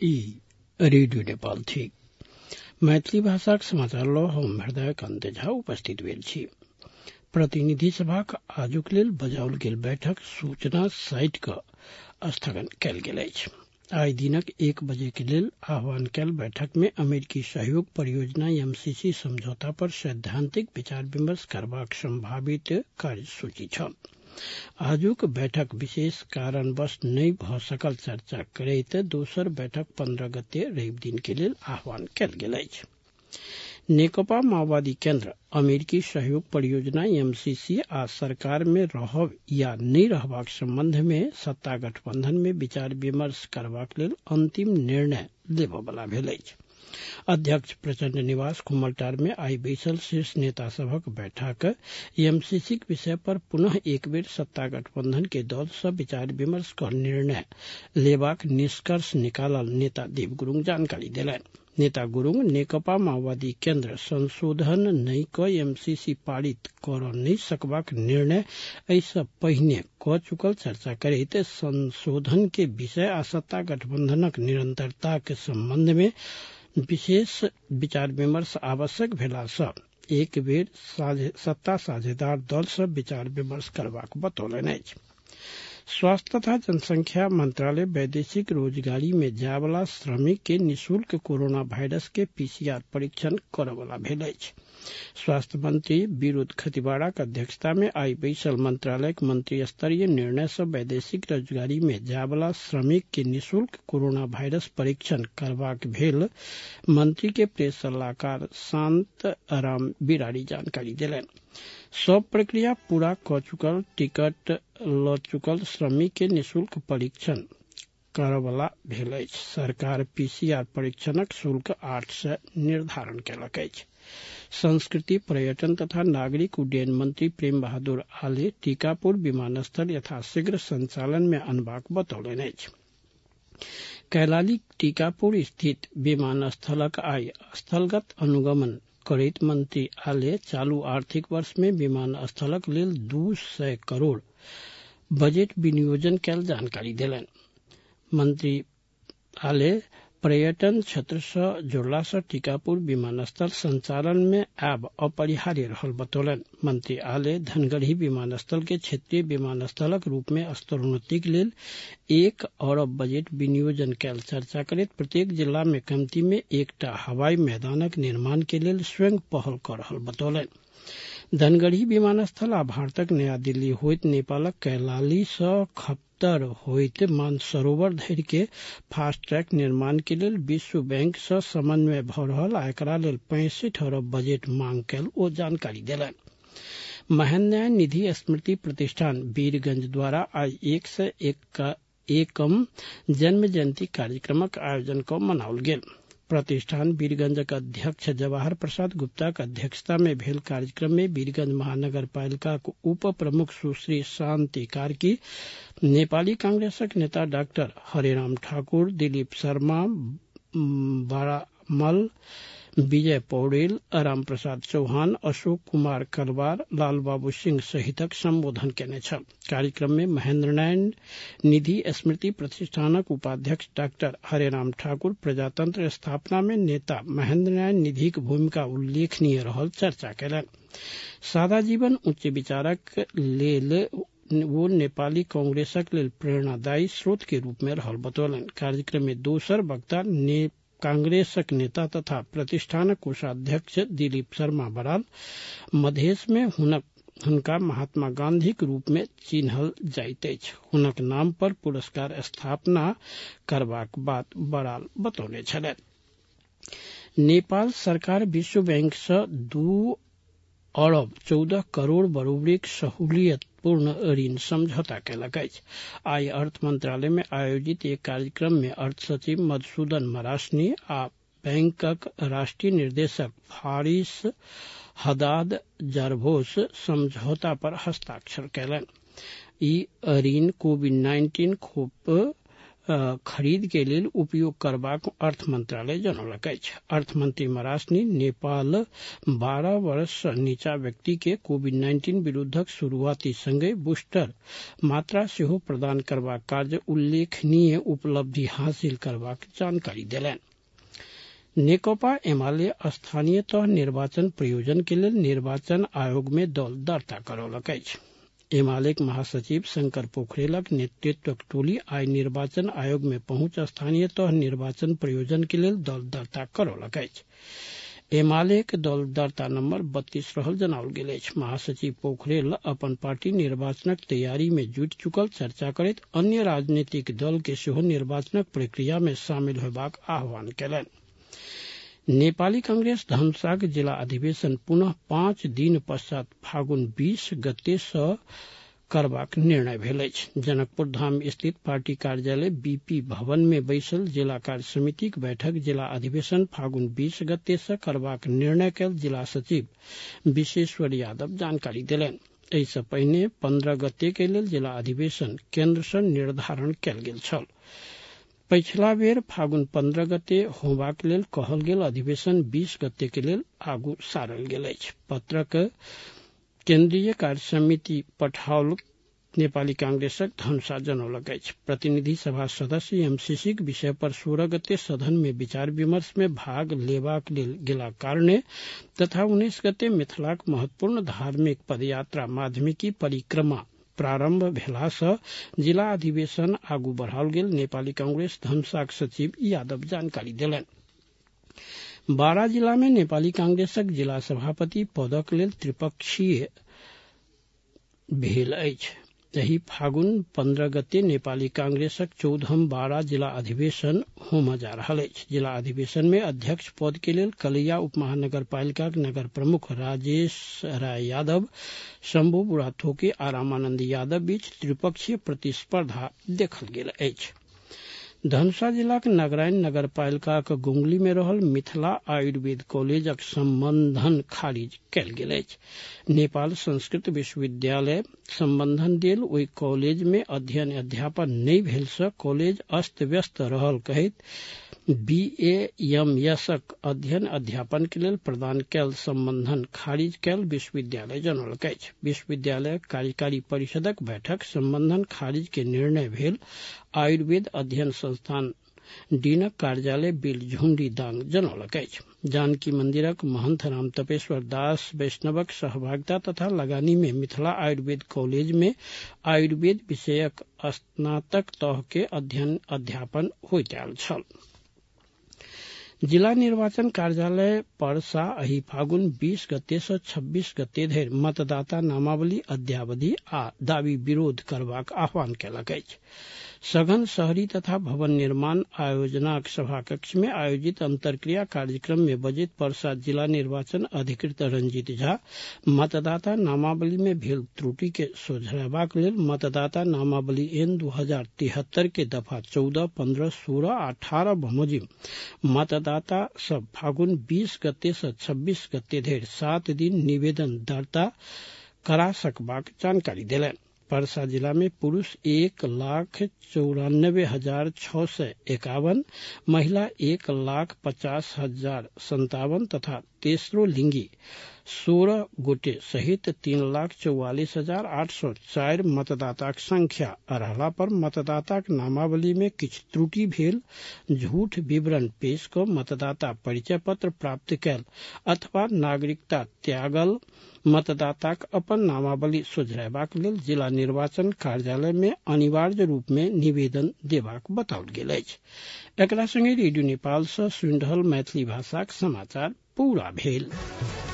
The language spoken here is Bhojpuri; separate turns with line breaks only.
ई रेडियो नेपाल थी। मैथिली भाषाक समाचार ल हम हृदय कान्त झा उपस्थित भेल छी। प्रतिनिधि सभाक आजुक लेल बजाओल गेल बैठक सूचना साइट क स्थगन कयल गेल अछि। आइ दिनक 1 बजे के लेल आह्वान कयल बैठक में अमेरिकी सहयोग परियोजना एमसीसी समझौता पर सैद्धांतिक विचार विमर्श करबाक संभावित कार्यसूची छल। आजुक बैठक विशेष कारणवश नहीं भ सकल चर्चा करैत दोसर बैठक 15 गते रवि दिन के लेल आह्वान कयल गेल अछि। नेकपा माओवादी केन्द्र अमेरिकी सहयोग परियोजना एमसीसी आ सरकार में रहब या नहीं रहबाक संबंध में सत्ता गठबंधन में विचार विमर्श करबाक लेल अंतिम निर्णय लेबवला भेल अछि। अध्यक्ष प्रचंड निवास कुमलटार में आई बैसल शीर्ष नेता सभक बैठक एमसीसी विषय पर पुनः एक बेर सत्ता गठबंधन के दल से विचार विमर्श कर निर्णय लेबाक निष्कर्ष निकालल नेता देव गुरुङ जानकारी देलनि। नेता गुरुङ नेकपा माओवादी केन्द्र संशोधन नहीं क एमसीसी पारित कर नहीं सकबाक निर्णय ऐसा पहिने क चुकल चर्चा करैत संशोधन के विषय आ सत्ता गठबंधनक निरंतरता के संबंध में विशेष विचार विमर्श आवश्यक भेला सँ एक बेर सत्ता साझेदार दल से विचार विमर्श करबाक बतौलनि अछि। स्वास्थ्य तथा जनसंख्या मंत्रालय वैदेशिक रोजगारी में जायवला श्रमिक के निःशुल्क कोरोना वायरस के पीसीआर परीक्षण करवला भेल अछि। स्वास्थ्य मंत्री विरोध खतिवाड़ाक अध्यक्षता में आई बैसल मंत्रालय मंत्री स्तरीय निर्णय से वैदेशिक रोजगारी में जायवला श्रमिक के निःशुल्क कोरोना वायरस परीक्षण करबाक भेल मंत्री के प्रेस सलाहकार शांत राम बिराड़ी जानकारी देलनि। सब प्रक्रिया पूरा क चुकल टिकट ल चुकल श्रमिक के निःशुल्क परीक्षण करवला भेल अछि। सरकार पीसीआर परीक्षणक शुल्क 800 निर्धारण कयलक अछि। संस्कृति पर्यटन तथा नागरिक उड्डयन मंत्री प्रेम बहादुर आले टीकापुर विमानस्थल यथाशीघ्र संचालन में अनबाक बतौलनि अछि। कैलाली टीकापुर स्थित विमानस्थलक आई स्थलगत अनुगमन करैत मंत्री आले चालू आर्थिक वर्ष में विमानस्थलक लेल 200 करोड़ बजट विनियोजन कयल जानकारी देलनि। मंत्री आले पर्यटन क्षेत्र से जोड़ला से टीकापुर विमानस्थल संचालन में आब अपरिहार्य रहल बतौलनि। मंत्री आले धनगढ़ी विमानस्थल के क्षेत्रीय विमानस्थलक रूप में स्तरोन्नतिक लेल 1 अरब बजट विनियोजन कयल चर्चा करैत प्रत्येक जिला में कमती में एकटा हवाई मैदानक निर्माण के लेल स्वयं पहल कर रहल बतौलनि। धनगढ़ी विमानस्थल आ भारतक नया दिल्ली होइत नेपालक कैलाली से खप्तर होइत मानसरोवर धरि के फास्ट ट्रैक निर्माण के लेल विश्व बैंक से समन्वय भ रहल आ एकरा लेल 65 अरब बजट मांग कयल ओ जानकारी देलनि। महेन्द्र निधि स्मृति प्रतिष्ठान वीरगंज द्वारा आई 101 जन्म जयंती कार्यक्रमक आयोजन क मनाओल गेल। प्रतिष्ठान वीरगंजक अध्यक्ष जवाहर प्रसाद गुप्ता के अध्यक्षता में भेल कार्यक्रम में वीरगंज महानगर पालिका उप प्रमुख सुश्री शांति कार्की, नेपाली कांग्रेसक नेता डॉक्टर हरेराम ठाकुर, दिलीप शर्मा बारामल, विजय पौडेल, राम प्रसाद चौहान, अशोक कुमार कलवार, लाल बाबू सिंह सहितक संबोधन केने छल। कार्यक्रम में महेन्द्र नारायण निधि स्मृति प्रतिष्ठानक उपाध्यक्ष डॉक्टर हरेराम ठाकुर प्रजातंत्र स्थापना में नेता महेन्द्र नारायण निधिक भूमिका उल्लेखनीय रहल चर्चा कयलनि। सादा जीवन उच्च विचारक लेल वो नेपाली कांग्रेसक लेल प्रेरणादायी स्रोत के रूप में रहल बतौलनि। कार्यक्रम में दोसर वक्ता कांग्रेसक नेता तथा प्रतिष्ठानक कोषाध्यक्ष दिलीप शर्मा बराल मधेश में हुनका महात्मा गांधी के रूप में चिन्हल जाइत अछि, हुनक नाम पर पुरस्कार स्थापना करबाक बात बराल बतौने छलनि। नेपाल सरकार विश्व बैंक से 2 अरब 14 करोड़ बरोबरीक सहूलियतपूर्ण ऋण समझौता कयलक अछि। आई अर्थ मंत्रालय में आयोजित एक कार्यक्रम में अर्थ सचिव मधुसूदन मरासनी आ बैंकक राष्ट्रीय निर्देशक फारिस हदाद जरभोस समझौता पर हस्ताक्षर कयलनि। ई ऋण कोविड-19 खोप खरीद के लेल उपयोग करबाक अर्थ मंत्रालय जनौलक अछि। अर्थमंत्री मरासनी नेपाल 12 वर्ष सँ नीचा व्यक्ति के कोविड-19 विरुद्धक शुरुआती संगे बूस्टर मात्रा सेहो प्रदान करबाक कार्य उल्लेखनीय उपलब्धि हासिल करबाक जानकारी देलनि। नेकपा एमाले स्थानीय तह निर्वाचन प्रयोजन के लेल निर्वाचन आयोग में दल दर्ता करौलक अछि। एमालेक महासचिव शंकर पोखरेलक नेतृत्वक टोली आइ निर्वाचन आयोग में पहुंच स्थानीय तह निर्वाचन प्रयोजन के लेल दल दर्ता करौलक अछि। एमालेक दल दर्ता नंबर 32 रहल जनाओल गेल अछि। महासचिव पोखरेल अपन पार्टी निर्वाचनक तैयारी में जुटि चुकल चर्चा करैत अन्य राजनीतिक दल के सेहो निर्वाचनक प्रक्रिया में शामिल होयबाक आह्वान कयलनि। नेपाली कांग्रेस धनुषाक जिला अधिवेशन पुनः 5 दिन पश्चात फागुन 20 गते सँ करबाक निर्णय भेल अछि। जनकपुर धाम स्थित पार्टी कार्यालय बीपी भवन में बैसल जिला कार्य समितिक बैठक जिला अधिवेशन फागुन 20 गते सँ करबाक निर्णय कयल जिला सचिव विशेश्वर यादव जानकारी देलनि। एहि सँ पहिने 15 गते के लेल जिला अधिवेशन केंद्र सँ निर्धारण कयल गेल छल। पिछला बेर फागुन 15 गते होबाक लेल कहल गेल अधिवेशन 20 गते के लेल आगू सारल गेल अछि। पत्रक केंद्रीय कार्य समिति पठाओल नेपाली कांग्रेसक धनुषा जनौलक अछि। प्रतिनिधि सभा सदस्य एमसीसी के विषय पर 16 गते सदन में विचार विमर्श में भाग लेबाक लेल गेला कारणे तथा 19 गते मिथिलाक महत्वपूर्ण धार्मिक पदयात्रा माध्यमिकी परिक्रमा प्रारंभ भेला सँ जिला अधिवेशन आगू बढ़ाओल गेल नेपाली कांग्रेस धनुषाक सचिव यादव जानकारी देलनि। बारा जिला में नेपाली कांग्रेसक जिला सभापति पदक लेल त्रिपक्षीय भेल अछि। एहि फागुन 15 गते नेपाली कांग्रेसक 14हम बारा जिला अधिवेशन होम जा रहल अछि। जिला अधिवेशन में अध्यक्ष पद के लेल कलैया उपमहानगरपालिका नगर प्रमुख राजेश राय यादव, शंभू बुढ़ाथोके आ रामानंद यादव बीच त्रिपक्षीय प्रतिस्पर्धा देखल गेल अछि। धनुषा जिलाक नगरायन नगरपालिकाक गुंगली में रहल मिथिला आयुर्वेद कॉलेजक संबंधन खारिज कयल गेल अछि। नेपाल संस्कृत विश्वविद्यालय संबंधन देल ओहि कॉलेज में अध्ययन अध्यापन नहि भेल सँ कॉलेज अस्त व्यस्त रहल कहैत बीएएमएसक अध्ययन अध्यापन के लेल प्रदान कयल संबंधन खारिज कयल विश्वविद्यालय जनौलक अछि। विश्वविद्यालय कार्यकारी परिषदक बैठक संबंधन खारिज के निर्णय भेल आयुर्वेद अध्ययन संस्थान डीनक कार्यालय बिलझुंडी दांग जनौलक अछि। जानकी मंदिरक महंत राम तपेश्वर दास वैष्णवक सहभागिता तथा लगानी में मिथिला आयुर्वेद कॉलेज में आयुर्वेद विषयक स्नातक तह के अध्ययन अध्यापन होइत आयल छल। जिला निर्वाचन कार्यालय परसा एहि फागुन 20 गते सँ 26 गते धरि मतदाता नामावली अद्यावधि आ दावी विरोध करबाक आह्वान कयलक अछि। सघन शहरी तथा भवन निर्माण आयोजनाक सभाकक्ष में आयोजित अंतर्क्रिया कार्यक्रम में बजैत परसा जिला निर्वाचन अधिकृत रंजीत झा मतदाता नामावली में भेल त्रुटि के सुधरबाक लेल मतदाता नामावली एन 2073 के दफा 14, 15, 16 आ 18 बमोजिम मतदाता सब फागुन 20 गते सँ 26 गते धरि 7 दिन निवेदन दर्ता करा सकबाक जानकारी देलनि। परसा जिला में पुरुष 1,94,651, महिला 1,50,57 तथा तेसरो लिंगी 16 गोटे सहित 3,44,804 मतदाताक संख्या रहला पर मतदाताक नामावली में किछु त्रुटि भेल, झूठ विवरण पेश क मतदाता परिचय पत्र प्राप्त कयल अथवा नागरिकता त्यागल मतदाताक अपन नामावली सुधरयबाक लेल जिला निर्वाचन कार्यालय में अनिवार्य रूप में निवेदन देबाक बताओल गेल अछि। एकरा संगे रेडियो नेपाल सँ सुनि रहल मैथिली भाषाक समाचार पूरा भेल।